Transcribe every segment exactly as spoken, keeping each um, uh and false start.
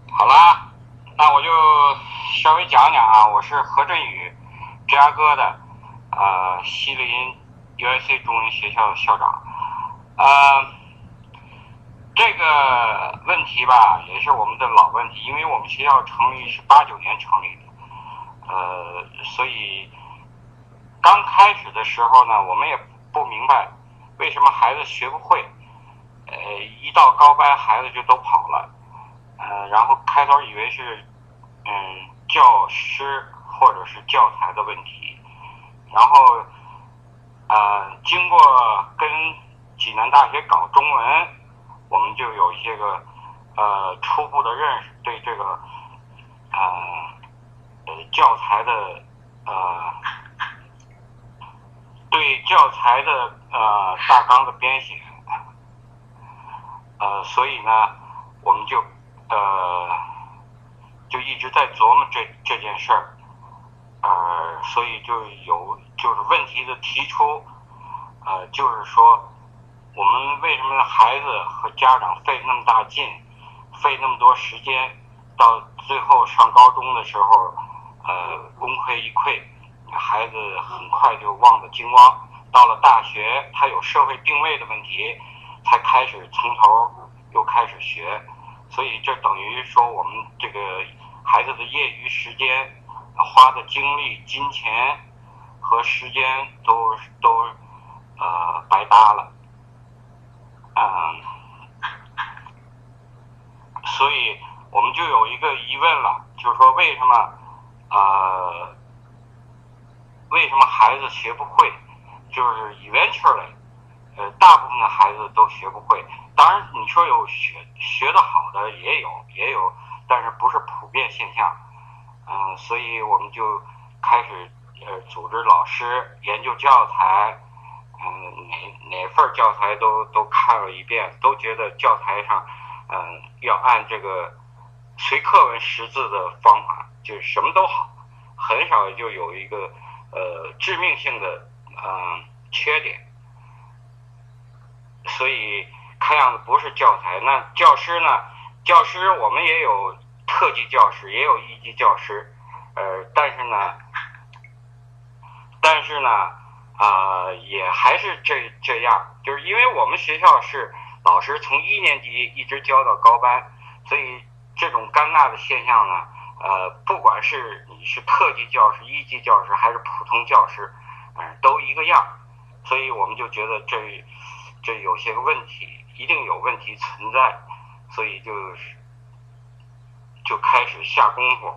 好啦，那我就稍微讲讲啊，我是何振宇，芝加哥的呃西林 U S A 中文学校的校长。呃，这个问题吧，也是我们的老问题，因为我们学校成立是八九年成立的，呃，所以刚开始的时候呢，我们也不明白为什么孩子学不会，呃，一到高班孩子就都跑了。呃，然后开头以为是，嗯，教师或者是教材的问题，然后，呃，经过跟济南大学搞中文，我们就有一些个，呃，初步的认识，对这个，呃，呃，教材的，呃，对教材的呃大纲的编写，呃，所以呢，我们就。呃，就一直在琢磨这这件事儿，呃，所以就有就是问题的提出，呃，就是说我们为什么孩子和家长费那么大劲，费那么多时间，到最后上高中的时候，呃，功亏一篑，孩子很快就忘了精光，到了大学，他有社会定位的问题，才开始从头又开始学。所以这等于说我们这个孩子的业余时间花的精力、金钱和时间都都呃白搭了，嗯，所以我们就有一个疑问了，就是说为什么呃为什么孩子学不会？就是 eventually， 呃，大部分的孩子都学不会。当然，你说有学学得好的也有，也有，但是不是普遍现象。嗯、呃，所以我们就开始呃组织老师研究教材，嗯、呃，哪哪份教材都都看了一遍，都觉得教材上，嗯、呃，要按这个随课文识字的方法，就是什么都好，很少就有一个呃致命性的嗯、呃、缺点。所以看样子不是教材。那教师呢？教师我们也有特级教师，也有一级教师，呃，但是呢，但是呢，啊、呃，也还是这这样，就是因为我们学校是老师从一年级一直教到高班，所以这种尴尬的现象呢，呃，不管是你是特级教师、一级教师还是普通教师，嗯、呃，都一个样，所以我们就觉得这。这有些个问题，一定有问题存在，所以就就开始下功夫，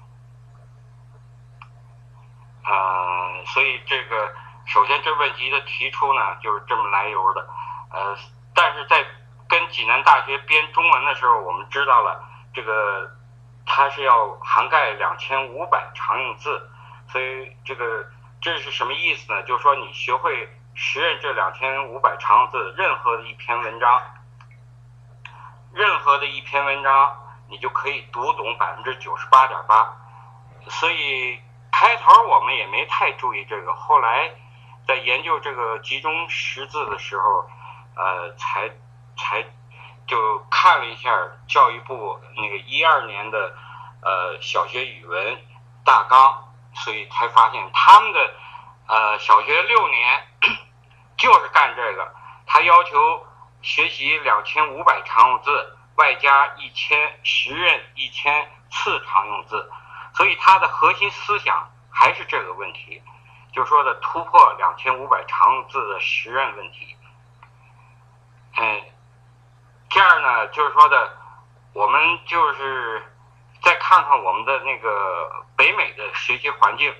呃，所以这个首先这问题的提出呢，就是这么来由的，呃，但是在跟济南大学编中文的时候，我们知道了这个它是要涵盖两千五百常用字，所以这个这是什么意思呢？就是说你学会识认这两千五百常用字，任何的一篇文章，任何的一篇文章，你就可以读懂百分之九十八点八。所以开头我们也没太注意这个，后来在研究这个集中识字的时候，呃，才才就看了一下教育部那个一二年的呃小学语文大纲，所以才发现他们的呃小学六年。就是干这个，他要求学习两千五百常用字，外加一千识认一千次常用字，所以他的核心思想还是这个问题，就是说的突破两千五百常用字的识认问题。嗯，这样呢，就是说的，我们就是再看看我们的那个北美的学习环境。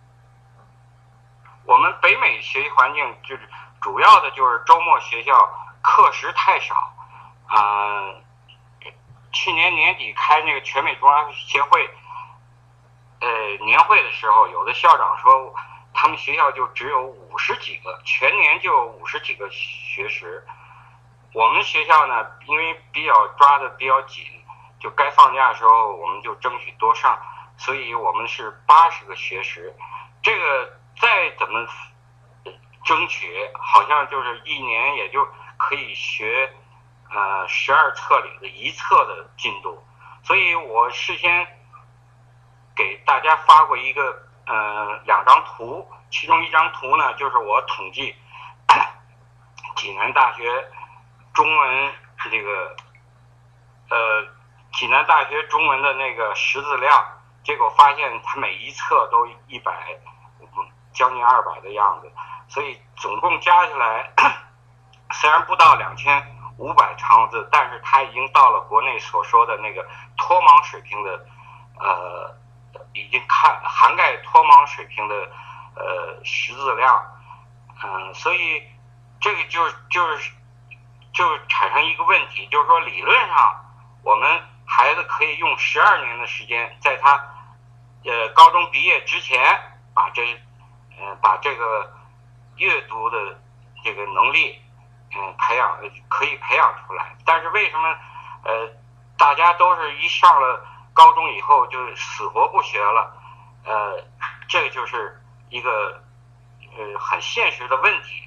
我们北美学习环境就是主要的就是周末学校课时太少，呃，去年年底开那个全美中央协会呃年会的时候，有的校长说他们学校就只有五十几个，全年就有五十几个学时。我们学校呢，因为比较抓的比较紧，就该放假的时候我们就争取多上，所以我们是八十个学时。这个再怎么争取，好像就是一年也就可以学呃十二册里的一册的进度， 所以我事先给大家发过一个呃两张图，其中一张图呢就是我统计济南大学中文这个呃济南大学中文的那个识字量，结果发现它每一册都一百，将近二百的样子，所以总共加起来虽然不到两千五百长字，但是它已经到了国内所说的那个脱盲水平的，呃，已经看涵盖脱盲水平的呃识字量，嗯、呃，所以这个就就是就产生一个问题，就是说理论上我们孩子可以用十二年的时间，在他呃高中毕业之前，把这呃把这个阅读的这个能力嗯培养可以培养出来。但是为什么呃大家都是一上了高中以后就死活不学了？呃，这个就是一个呃很现实的问题。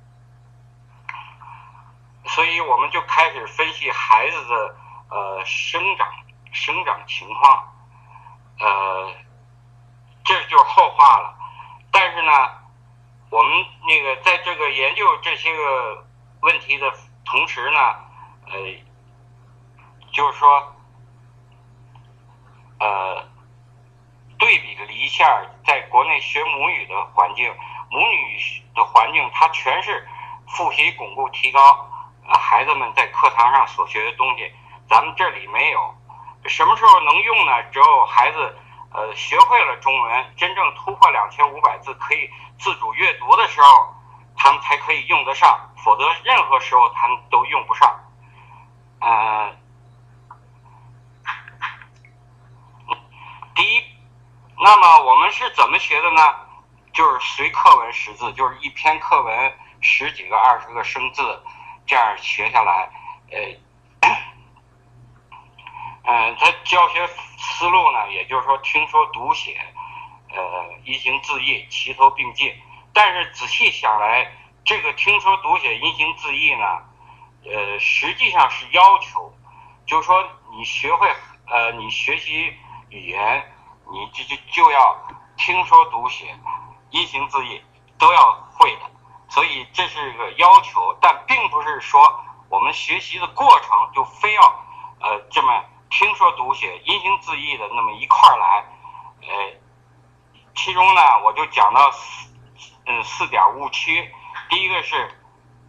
所以我们就开始分析孩子的呃生长生长情况，呃，这就是后话了。但是呢，我们那个在这个研究这些个问题的同时呢，呃，就是说，呃，对比了一下在国内学母语的环境，母语的环境它全是复习、巩固、提高。孩子们在课堂上所学的东西，咱们这里没有。什么时候能用呢？只有孩子呃学会了中文，真正突破两千五百字，可以自主阅读的时候，他们才可以用得上，否则任何时候他们都用不上。呃，第一，那么我们是怎么学的呢？就是随课文识字，就是一篇课文十几个、二十个生字。这样学下来，呃，嗯，他教学思路呢，也就是说听说读写，呃，音形字义齐头并进。但是仔细想来，这个听说读写音形字义呢，呃，实际上是要求，就是说你学会，呃，你学习语言，你就就就要听说读写，音形字义都要会的。所以这是个要求，但并不是说我们学习的过程就非要呃这么听说读写音形字义的那么一块来。呃，其中呢我就讲到四嗯四点误区。第一个是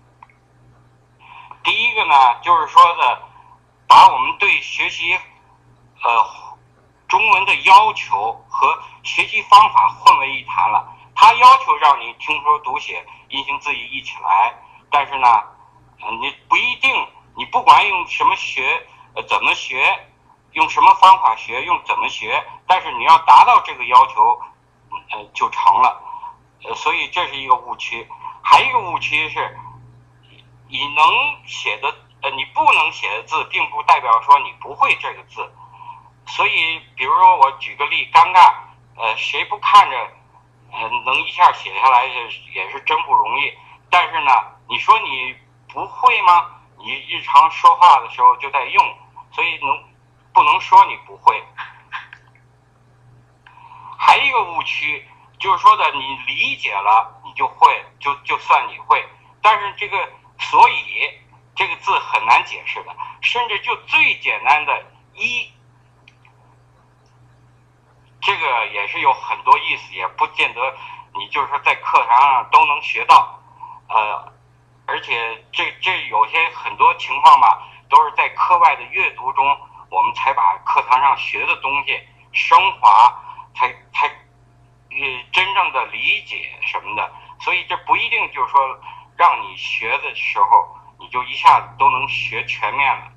第一个呢就是说的把我们对学习呃中文的要求和学习方法混为一谈了。他要求让你听说读写音形字义一起来，但是呢，呃、你不一定，你不管用什么学，呃，怎么学，用什么方法学，用怎么学，但是你要达到这个要求，呃，就成了。呃，所以这是一个误区。还有一个误区是，你能写的，呃，你不能写的字，并不代表说你不会这个字。所以，比如说我举个例，尴尬，呃，谁不看着？呃，能一下写下来也是真不容易。但是呢，你说你不会吗？你日常说话的时候就在用，所以能不能说你不会？还有一个误区就是说的，你理解了你就会，就就算你会。但是这个所以这个字很难解释的，甚至就最简单的一。这个也是有很多意思，也不见得你就是说在课堂上都能学到，呃，而且这这有些很多情况吧，都是在课外的阅读中，我们才把课堂上学的东西升华，才才呃真正的理解什么的。所以这不一定就是说让你学的时候，你就一下子都能学全面了。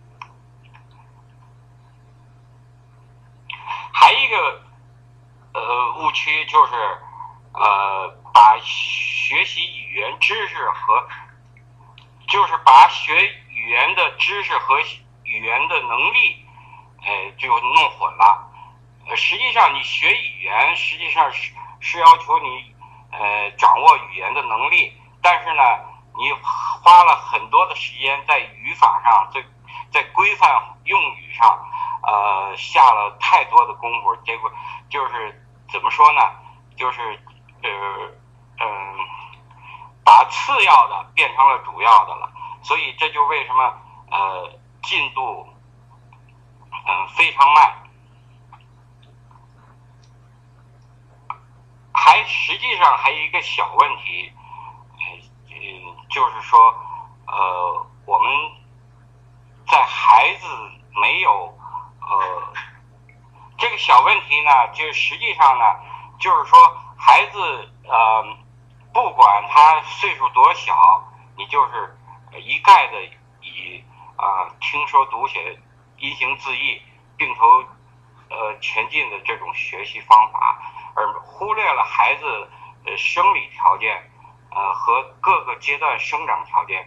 还一个。呃，误区就是，呃，把学习语言知识和，就是把学语言的知识和语言的能力，呃，就弄混了。呃，实际上你学语言，实际上是是要求你，呃，掌握语言的能力，但是呢，你花了很多的时间在语法上，在在规范用语上， 呃下了太多的功夫，结果就是怎么说呢？就是呃嗯、呃，把次要的变成了主要的了，所以这就为什么呃进度嗯、呃、非常慢。还实际上还有一个小问题，嗯，就是说，呃，我们在孩子没有呃这个小问题呢，就实际上呢，就是说孩子呃，不管他岁数多小，你就是一概的以啊、呃、听说读写音形字义并头呃前进的这种学习方法，而忽略了孩子的生理条件呃和各个阶段生长条件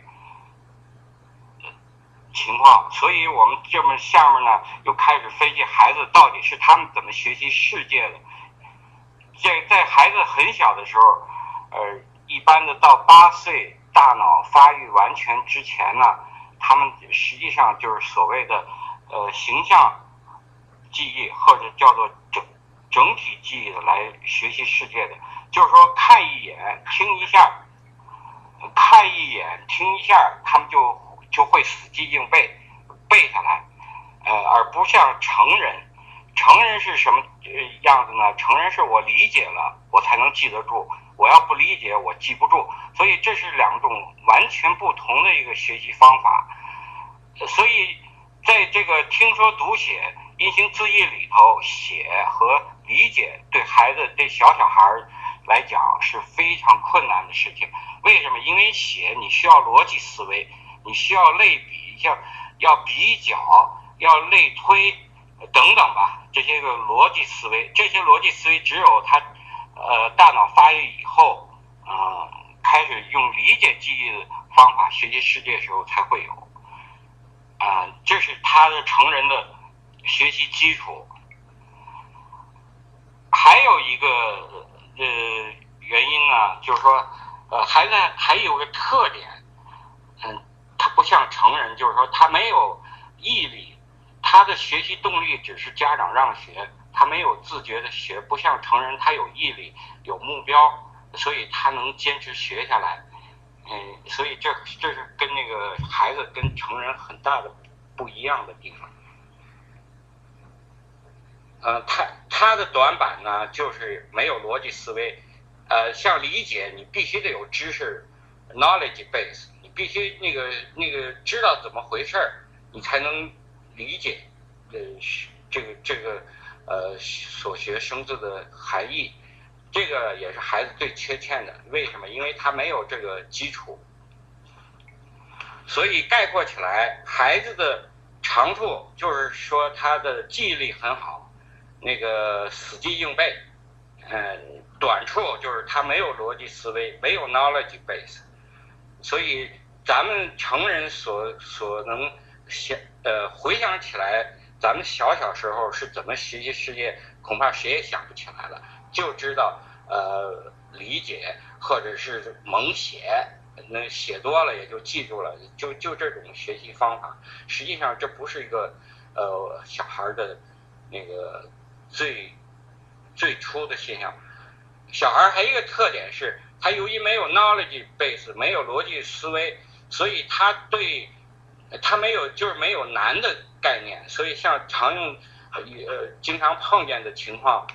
情况，所以我们这么下面呢又开始分析孩子到底是他们怎么学习世界的。在在孩子很小的时候，呃，一般的到八岁大脑发育完全之前呢，他们实际上就是所谓的呃形象记忆或者叫做整整体记忆的来学习世界的，就是说看一眼听一下，看一眼听一下，他们就就会死记硬背背下来，呃，而不像成人。成人是什么样子呢？成人是我理解了我才能记得住，我要不理解我记不住，所以这是两种完全不同的一个学习方法。所以在这个听说读写音形字义里头，写和理解对孩子对小小孩来讲是非常困难的事情。为什么？因为写你需要逻辑思维，你需要类比，要要比较，要类推等等吧，这些个逻辑思维，这些逻辑思维只有他呃大脑发育以后，呃开始用理解记忆的方法学习世界的时候才会有，啊、呃，这是他的成人的学习基础。还有一个呃原因呢，就是说呃孩子还有个特点，嗯，他不像成人，就是说他没有毅力。他的学习动力只是家长让学，他没有自觉的学，不像成人他有毅力有目标，所以他能坚持学下来。嗯，所以这这是跟那个孩子跟成人很大的不一样的地方。呃，他他的短板呢，就是没有逻辑思维。呃，像理解，你必须得有知识 knowledge base， 你必须那个那个知道怎么回事你才能理解呃这个这个呃所学生字的含义，这个也是孩子最缺欠的。为什么？因为他没有这个基础。所以概括起来，孩子的长处就是说他的记忆力很好，那个死记硬背，嗯，短处就是他没有逻辑思维，没有 knowledge base。所以咱们成人所所能想呃回想起来，咱们小小时候是怎么学习世界，恐怕谁也想不起来了，就知道呃理解或者是猛写，那写多了也就记住了，就就这种学习方法。实际上这不是一个呃小孩的那个最最初的现象。小孩还有一个特点是，他由于没有 knowledge base， 没有逻辑思维，所以他对他没有就是没有难的概念，所以像常用呃经常碰见的情况，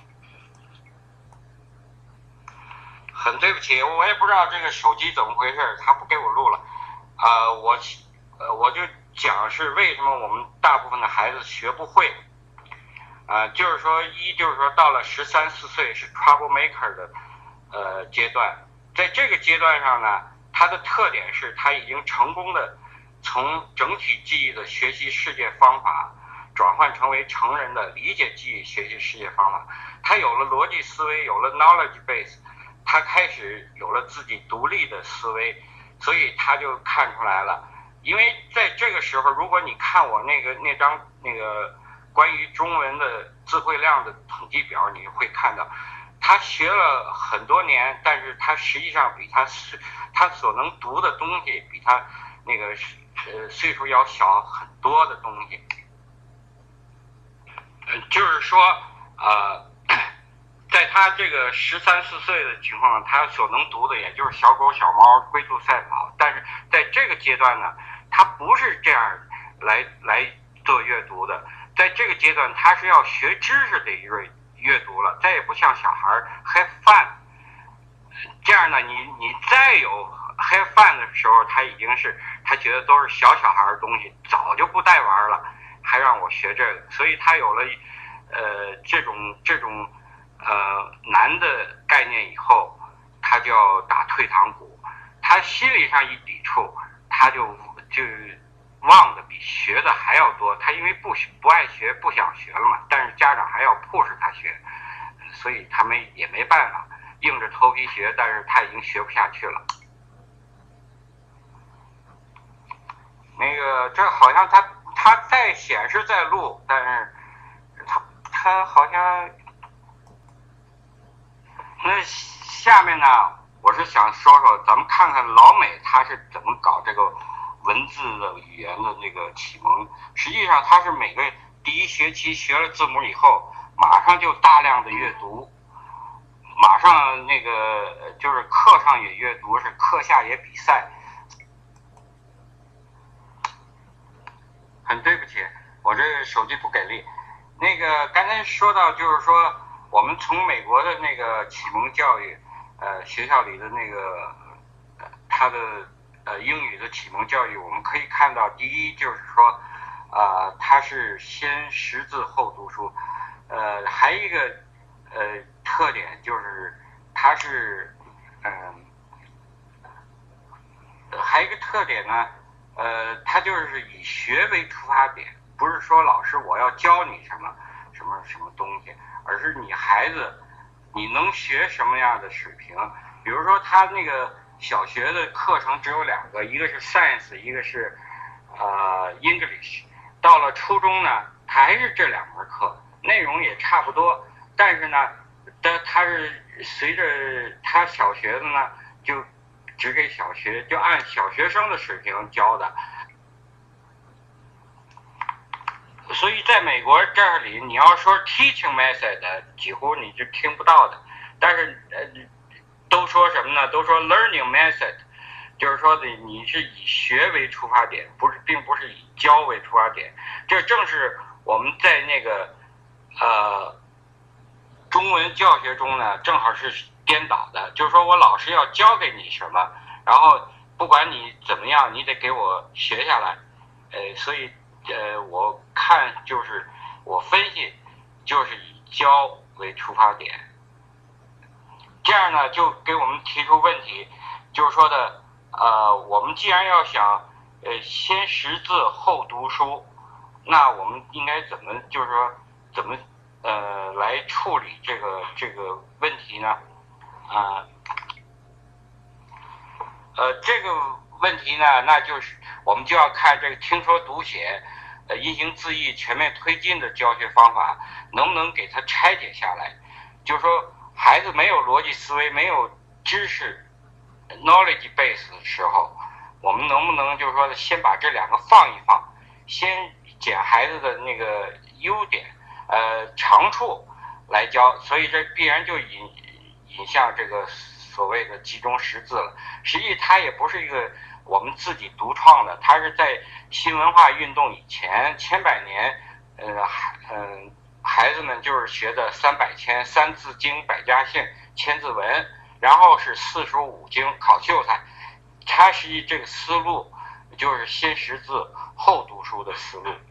很对不起，我也不知道这个手机怎么回事，他不给我录了。呃，我呃我就讲是为什么我们大部分的孩子学不会。呃，就是说一就是说到了十三四岁是 troublemaker 的呃阶段，在这个阶段上呢，它的特点是他已经成功的从整体记忆的学习世界方法转换成为成人的理解记忆学习世界方法。他有了逻辑思维，有了 knowledge base， 他开始有了自己独立的思维，所以他就看出来了。因为在这个时候，如果你看我那个那张那个关于中文的词汇量的统计表，你会看到他学了很多年，但是他实际上比他他所能读的东西比他那个呃岁数要小很多的东西。 就是说，呃，在他这个十三四岁的情况，他所能读的也就是小狗、小猫、龟兔赛跑。但是在这个阶段呢，他不是这样来来做阅读的。在这个阶段，他是要学知识的一类阅读了，再也不像小孩 have fun。这样呢，你你再有 have fun 的时候，他已经是他觉得都是小小孩的东西，早就不带玩了，还让我学这个，所以他有了呃这种这种呃难的概念以后，他就要打退堂鼓，他心理上一抵触，他就就忘的比学的还要多，他因为不不爱学不想学了嘛，但是家长还要 push 他学，所以他没也没办法，硬着头皮学，但是他已经学不下去了。那个这好像他他在显示在录，但是他他好像那下面呢，我是想说说，咱们看看老美他是怎么搞这个文字的语言的那个启蒙。实际上他是每个第一学期学了字母以后，马上就大量的阅读，马上那个就是课上也阅读，是课下也比赛。很对不起，我这手机不给力。那个刚才说到，就是说我们从美国的那个启蒙教育，呃，学校里的那个呃他的呃英语的启蒙教育，我们可以看到，第一就是说，呃，他是先识字后读书，呃，还有一个呃特点就是他是嗯、呃，还有一个特点呢。呃，他就是以学为出发点，不是说老师我要教你什么什么什么东西，而是你孩子你能学什么样的水平。比如说他那个小学的课程只有两个，一个是 science， 一个是呃 English。到了初中呢，他还是这两门课，内容也差不多，但是呢，他他是随着他小学的呢就。只给小学，就按小学生的水平教的，所以在美国这里，你要说 teaching method， 几乎你是听不到的。但是呃，都说什么呢？都说 learning method， 就是说的你是以学为出发点，不是，并不是以教为出发点。这正是我们在那个呃中文教学中呢，正好是颠倒的，就是说我老师要教给你什么，然后不管你怎么样，你得给我学下来。呃，所以呃，我看就是我分析，就是以教为出发点，这样呢就给我们提出问题，就是说的呃，我们既然要想呃先识字后读书，那我们应该怎么就是说怎么呃来处理这个这个问题呢？啊，呃，这个问题呢，那就是我们就要看这个听说读写、呃音形字义全面推进的教学方法能不能给它拆解下来。就是说，孩子没有逻辑思维、没有知识 knowledge base 的时候，我们能不能就是说先把这两个放一放，先捡孩子的那个优点、呃长处来教，所以这必然就引。引向这个所谓的集中识字了。实际它也不是一个我们自己独创的，它是在新文化运动以前千百年，呃，嗯，孩子们就是学的三百千、三字经、百家姓、千字文，然后是四书五经、考秀才。它实际这个思路就是先识字后读书的思路。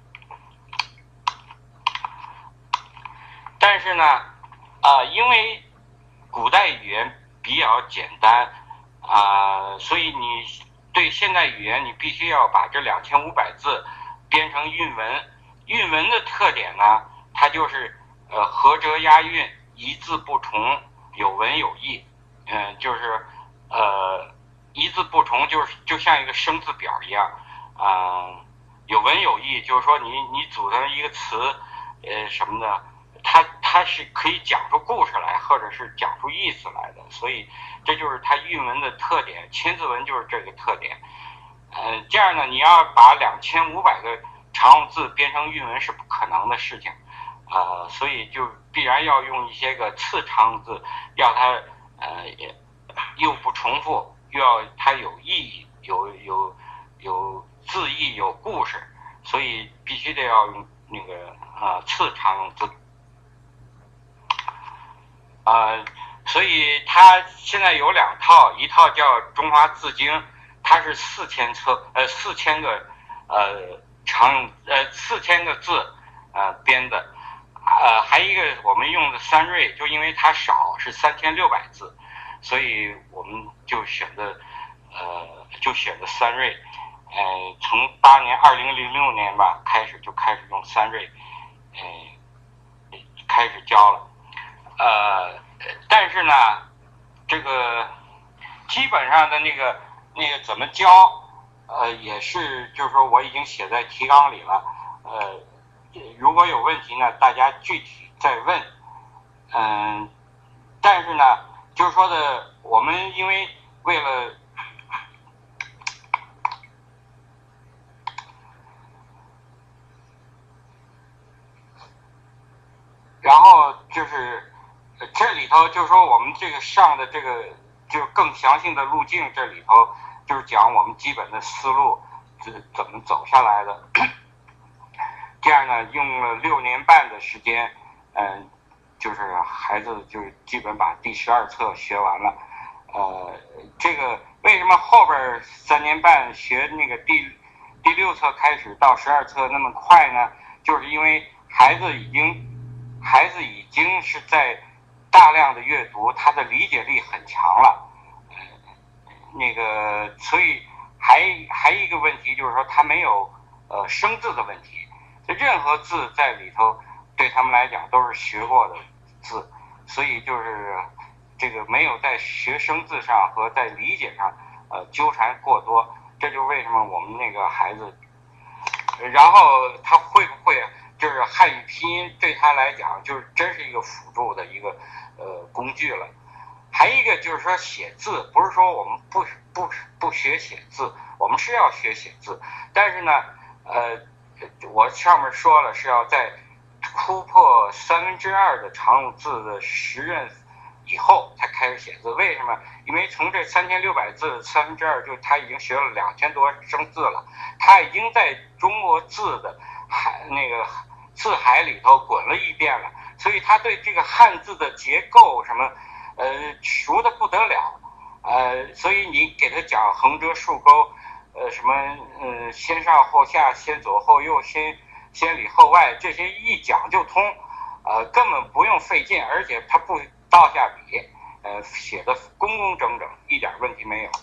但是呢，啊、呃，因为古代语言比较简单啊、呃，所以你对现代语言你必须要把这两千五百字编成韵文。韵文的特点呢，它就是呃合辙押韵，一字不重，有文有义。嗯、呃，就是呃一字不重，就是就像一个生字表一样啊、呃，有文有义，就是说你你组成一个词呃什么的。它它是可以讲出故事来，或者是讲出意思来的，所以这就是它韵文的特点。千字文就是这个特点。呃，这样呢，你要把两千五百个常用字编成韵文是不可能的事情。 呃，所以就必然要用一些个次长字，要它呃也又不重复，又要它有意义，有有有字义，有故事，所以必须得要用那个呃次长字。呃，所以它现在有两套，一套叫《中华字经》，它是四千册，呃四千个呃长呃四千个字呃编的，呃还一个我们用的三瑞，就因为它少是三千六百字，所以我们就选择呃就选择三瑞，呃从八年二零零六年吧开始就开始用三瑞，呃开始教了。呃，但是呢，这个基本上的那个那个怎么教，呃，也是就是说我已经写在提纲里了。呃，如果有问题呢，大家具体再问。嗯、呃，但是呢，就是说的，我们因为为了然后就是这里头就是说我们这个上的这个就更详细的路径，这里头就是讲我们基本的思路怎怎么走下来的。这样呢，用了六年半的时间，嗯，就是孩子就基本把第十二册学完了。呃，这个为什么后边三年半学那个第第六册开始到十二册那么快呢？就是因为孩子已经孩子已经是在大量的阅读，他的理解力很强了。呃，那个，所以还还一个问题就是说，他没有呃生字的问题。任何字在里头对他们来讲都是学过的字，所以就是这个没有在学生字上和在理解上呃纠缠过多。这就为什么我们那个孩子，然后他会不会就是汉语拼音对他来讲就是真是一个辅助的一个呃工具了。还一个就是说写字，不是说我们不不不学写字，我们是要学写字，但是呢呃我上面说了是要在突破三分之二的常字的时任以后才开始写字。为什么？因为从这三千六百字三分之二，就他已经学了两千多生字了，他已经在中国字的海那个字海里头滚了一遍了，所以他对这个汉字的结构什么呃熟的不得了。呃，所以你给他讲横折竖钩。呃，什么呃，先上后下，先左后右，先先里后外，这些一讲就通，呃，根本不用费劲，而且他不倒下笔，呃，写的工工整整，一点问题没有。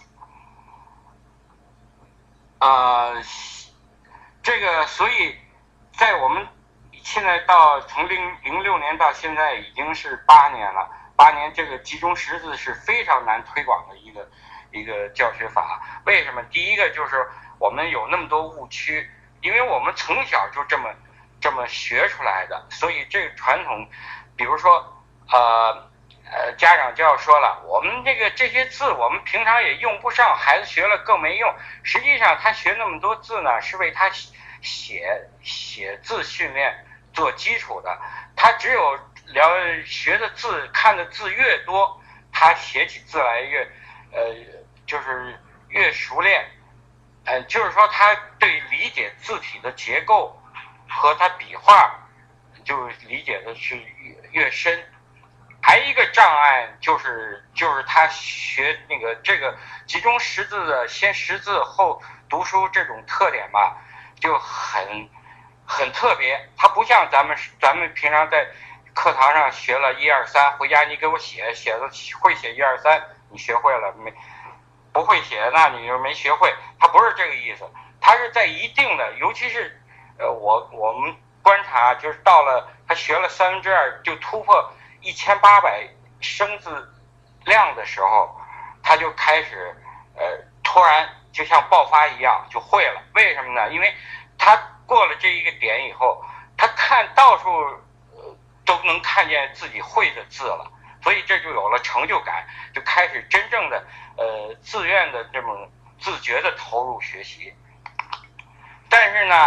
呃，这个，所以在我们现在到从零零六年到现在已经是八年了，八年这个集中识字是非常难推广的一个。一个教学法。为什么？第一个就是我们有那么多误区，因为我们从小就这么这么学出来的，所以这个传统，比如说呃呃家长就要说了，我们这个这些字我们平常也用不上，孩子学了更没用。实际上他学那么多字呢，是为他写写字训练做基础的。他只有了学的字看的字越多，他写起字来越呃就是越熟练，呃，就是说他对理解字体的结构和他笔画，就理解的是越越深。还一个障碍就是就是他学那个这个集中识字的，先识字后读书这种特点吧，就很很特别。他不像咱们咱们平常在课堂上学了一二三，回家你给我写写的会写一二三，你学会了没？不会写，那你就没学会。他不是这个意思，他是在一定的，尤其是呃，我我们观察，就是到了他学了三分之二，就突破一千八百生字量的时候，他就开始呃，突然就像爆发一样就会了。为什么呢？因为他过了这一个点以后，他看到处、呃、都能看见自己会的字了。所以这就有了成就感，就开始真正的呃自愿的这么自觉的投入学习。但是呢，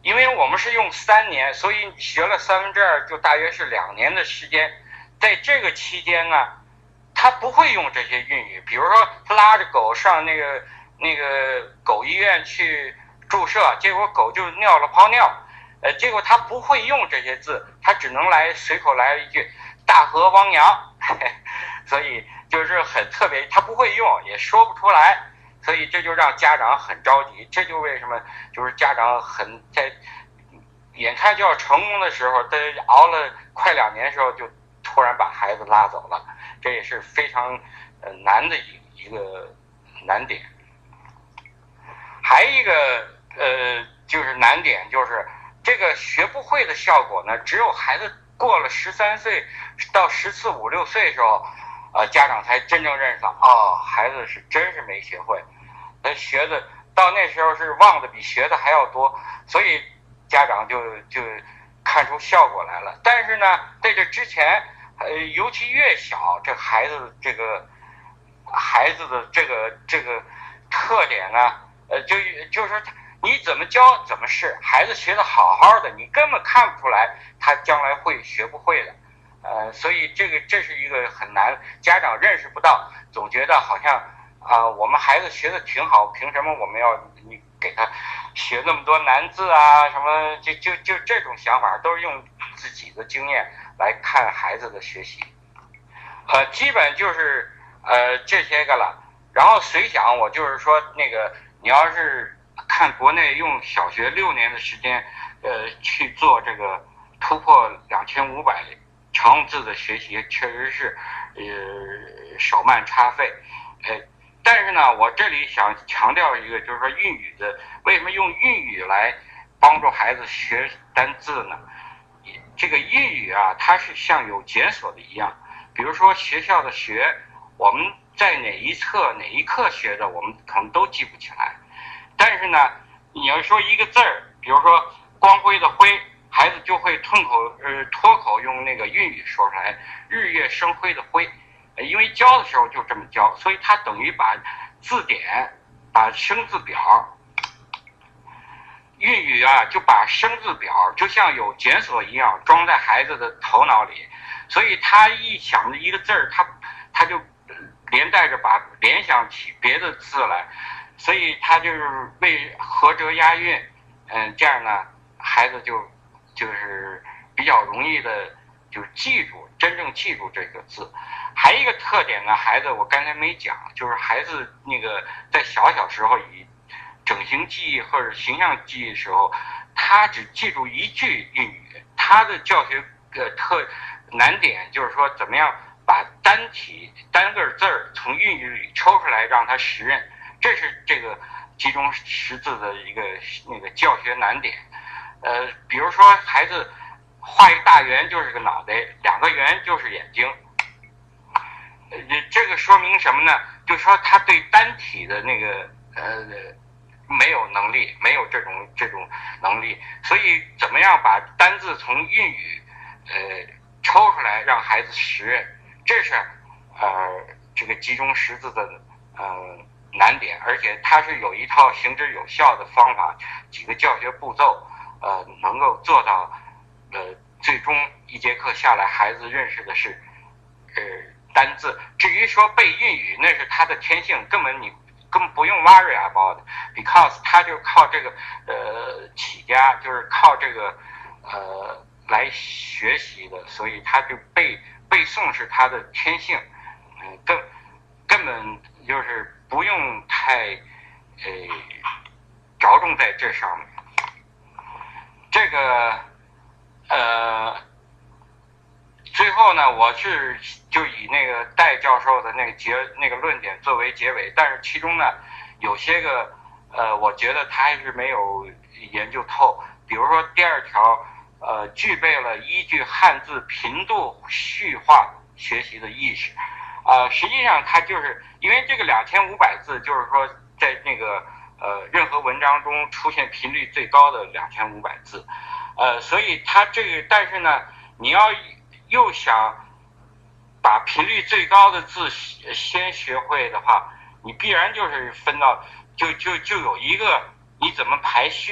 因为我们是用三年，所以学了三分之二，就大约是两年的时间。在这个期间呢，他不会用这些韵语，比如说他拉着狗上那个那个狗医院去注射，结果狗就尿了泡尿，呃，结果他不会用这些字，他只能来随口来了一句大河汪洋，嘿嘿，所以就是很特别，他不会用，也说不出来。所以这就让家长很着急，这就为什么就是家长很在眼看就要成功的时候，在熬了快两年的时候，就突然把孩子拉走了，这也是非常呃难的一一个难点。还一个呃就是难点就是这个学不会的效果呢，只有孩子过了十三岁到十四五六岁的时候，呃家长才真正认识到，哦，孩子是真是没学会。他学的到那时候是忘的比学的还要多，所以家长就就看出效果来了。但是呢，在这之前，呃，尤其越小，这孩子这个孩子的这个这个特点呢，呃，就就是说你怎么教怎么是，孩子学的好好的，你根本看不出来他将来会学不会的。呃，所以这个这是一个很难，家长认识不到，总觉得好像。啊、呃，我们孩子学的挺好，凭什么我们要你给他学那么多难字啊？什么就就就这种想法，都是用自己的经验来看孩子的学习。呃，基本就是呃这些个了。然后随想，我就是说那个，你要是看国内用小学六年的时间，呃去做这个突破两千五百常用字的学习，确实是呃少慢差费，呃。但是呢，我这里想强调一个，就是说韵语的，为什么用韵语来帮助孩子学单字呢？这个韵语啊，它是像有检索的一样。比如说学校的学，我们在哪一册哪一课学的，我们可能都记不起来。但是呢，你要说一个字儿，比如说光辉的辉，孩子就会吞口呃脱口用那个韵语说出来，日月生辉的辉。因为教的时候就这么教，所以他等于把字典、把生字表、韵语啊，就把生字表就像有检索一样装在孩子的头脑里，所以他一想着一个字儿，他他就连带着把联想起别的字来，所以他就是为合辙押韵，嗯，这样呢，孩子就就是比较容易的就记住，真正记住这个字。还有一个特点呢，孩子我刚才没讲，就是孩子那个在小小时候以整形记忆或者形象记忆的时候，他只记住一句韵语，他的教学呃特难点就是说怎么样把单体单个字儿从韵语里抽出来让他识认，这是这个集中识字的一个那个教学难点。呃，比如说孩子画一大圆就是个脑袋，两个圆就是眼睛。呃，这个说明什么呢？就说他对单体的那个呃没有能力，没有这种这种能力，所以怎么样把单字从韵语呃抽出来让孩子识认，这是呃这个集中识字的呃难点，而且它是有一套行之有效的方法，几个教学步骤，呃能够做到呃最终一节课下来孩子认识的是呃单字。至于说背韵语，那是他的天性，根本你根本不用 worry about because 他就靠这个呃起家，就是靠这个呃来学习的，所以他就背背诵是他的天性，嗯、呃，根根本就是不用太呃着重在这上面。这个呃。最后呢，我是就以那个戴教授的那个结那个论点作为结尾，但是其中呢有些个呃，我觉得他还是没有研究透。比如说第二条，呃，具备了依据汉字频度序化学习的意识，呃，实际上它就是因为这个两千五百字，就是说在那个呃任何文章中出现频率最高的两千五百字，呃，所以它这个但是呢，你要又想把频率最高的字先学会的话，你必然就是分到就就就有一个你怎么排序，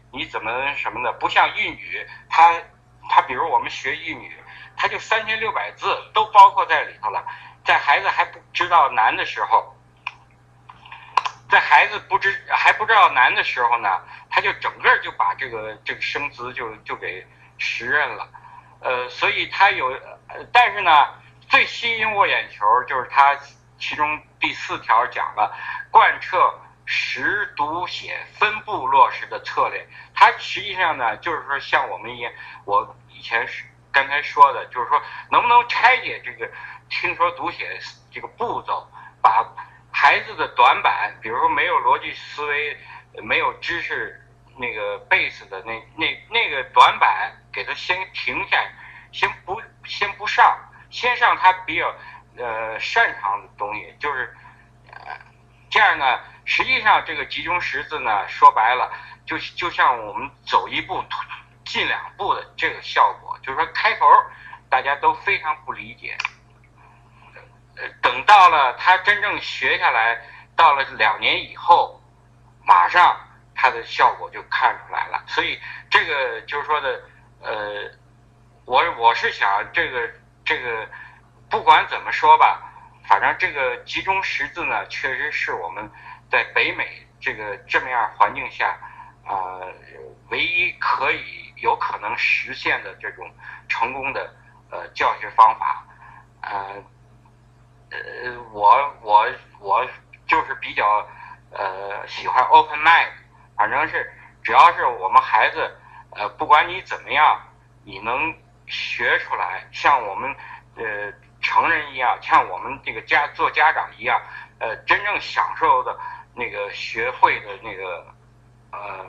你怎么什么的，不像豫语，它它比如我们学豫语，它就三千六百字都包括在里头了。在孩子还不知道难的时候，在孩子不知还不知道难的时候呢，他就整个就把这个这个生词就就给识认了。呃，所以他有，呃，但是呢，最吸引我眼球就是他其中第四条讲了贯彻识读写分步落实的策略。它实际上呢，就是说像我们也我以前是刚才说的，就是说能不能拆解这个听说读写这个步骤，把孩子的短板，比如说没有逻辑思维、没有知识那个 base 的那那那个短板，给他先停下，先不先不上，先上他比较呃擅长的东西，就是呃这样呢。实际上这个集中识字呢，说白了就就像我们走一步进两步的这个效果，就是说开头大家都非常不理解，呃，等到了他真正学下来，到了两年以后，马上他的效果就看出来了。所以这个就是说的，呃，我我是想这个这个不管怎么说吧，反正这个集中识字呢，确实是我们在北美这个这么样环境下，呃，唯一可以有可能实现的这种成功的呃教学方法。呃呃，我我我就是比较呃喜欢 open mind， 反正是只要是我们孩子，呃，不管你怎么样，你能学出来，像我们呃成人一样，像我们这个家做家长一样，呃，真正享受的那个学会的那个呃，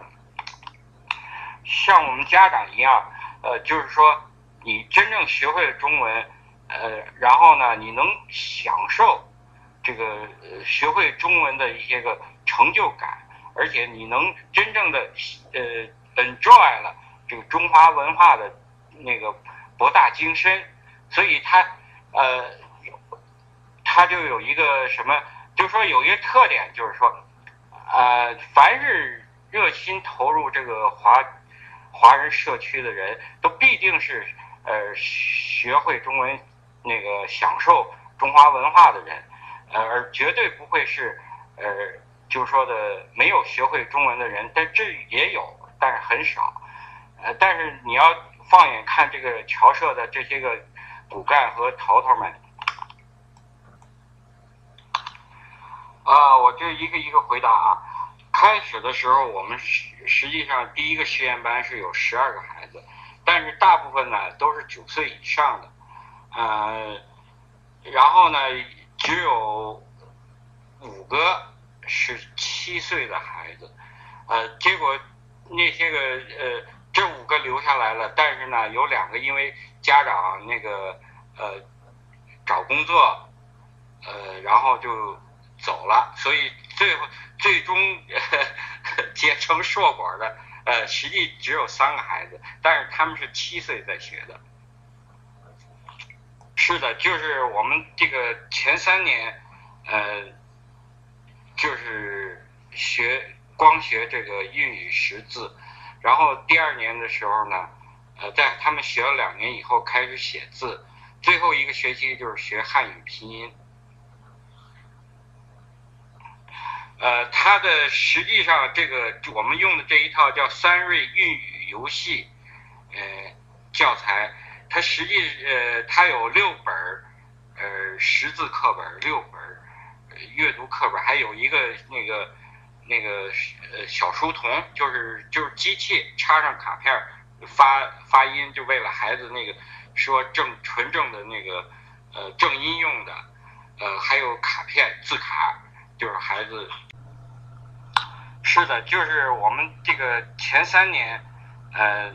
像我们家长一样，呃，就是说你真正学会了中文，呃，然后呢，你能享受这个呃学会中文的一些个成就感，而且你能真正的呃 enjoy 了这个中华文化的那个博大精深，所以它呃，它就有一个什么，就是说有一个特点，就是说，呃，凡是热心投入这个华华人社区的人，都必定是呃学会中文，那个享受中华文化的人，呃，而绝对不会是呃，就是说的没有学会中文的人，但这也有，但是很少。呃，但是你要放眼看这个侨社的这些个骨干和头头们，啊，我就一个一个回答啊。开始的时候，我们实实际上第一个实验班是有十二个孩子，但是大部分呢都是九岁以上的，呃，然后呢只有五个是七岁的孩子，呃，结果那些个呃这五个留下来了，但是呢有两个因为家长那个呃找工作，呃，然后就走了，所以最后最终呃结成硕果的，呃，实际只有三个孩子，但是他们是七岁在学的。是的，就是我们这个前三年，呃，就是学光学这个韵语识字，然后第二年的时候呢，呃，在他们学了两年以后开始写字，最后一个学期就是学汉语拼音。呃，它的实际上这个我们用的这一套叫三瑞韵语游戏，呃，教材，它实际呃它有六本呃识字课本，六本呃阅读课本，还有一个那个那个呃小书童，就是就是机器插上卡片发发音，就为了孩子那个说正纯正的那个呃正音用的，呃还有卡片字卡，就是孩子。是的，就是我们这个前三年，呃，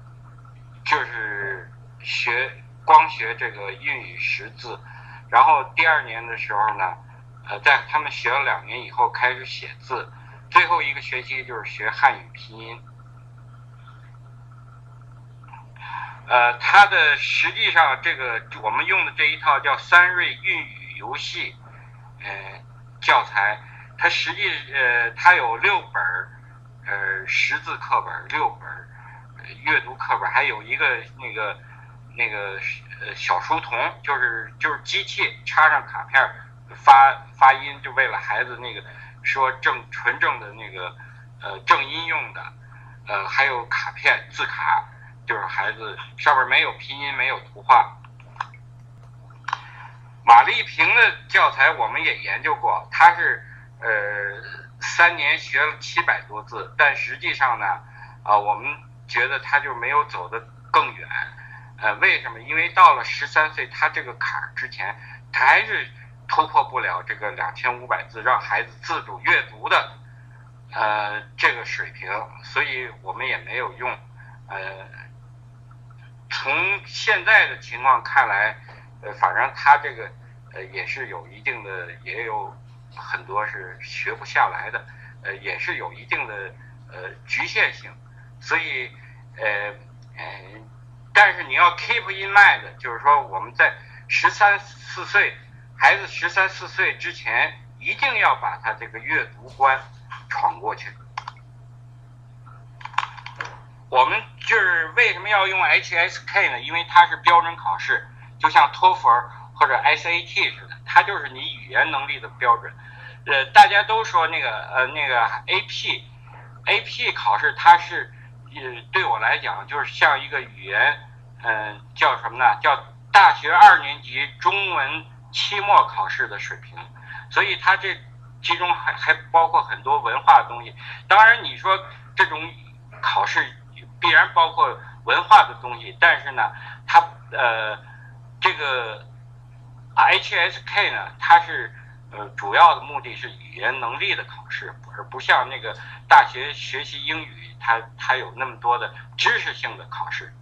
就是学光学这个韵语识字，然后第二年的时候呢，呃，在他们学了两年以后开始写字，最后一个学期就是学汉语拼音。呃，它的实际上这个我们用的这一套叫三瑞韵语游戏，呃，教材。它实际呃，它有六本呃识字课本六本，呃、阅读课本，还有一个那个那个呃小书童，就是就是机器插上卡片发发音，就为了孩子那个说正纯正的那个呃正音用的，呃还有卡片字卡，就是孩子上面没有拼音没有图画。马丽萍的教材我们也研究过，他是呃三年学了七百多字，但实际上呢，啊、呃、我们觉得他就没有走得更远。呃，为什么？因为到了十三岁，他这个坎儿之前，他还是突破不了这个两千五百字，让孩子自主阅读的呃这个水平，所以我们也没有用。呃，从现在的情况看来，呃，反正他这个呃也是有一定的，也有很多是学不下来的，呃，也是有一定的呃局限性，所以呃呃。但是你要 keep in mind， 就是说我们在十三四岁，孩子十三四岁之前，一定要把他这个阅读关闯过去。我们就是为什么要用 H S K 呢？因为它是标准考试，就像托福或者 S A T 似的，它就是你语言能力的标准。呃，大家都说那个呃那个 A P A P 考试，它是呃对我来讲就是像一个语言。嗯、呃，叫什么呢？叫大学二年级中文期末考试的水平，所以它这其中还还包括很多文化的东西。当然，你说这种考试必然包括文化的东西，但是呢，它呃这个 H S K 呢，它是呃主要的目的是语言能力的考试，而不像那个大学学习英语，它它有那么多的知识性的考试。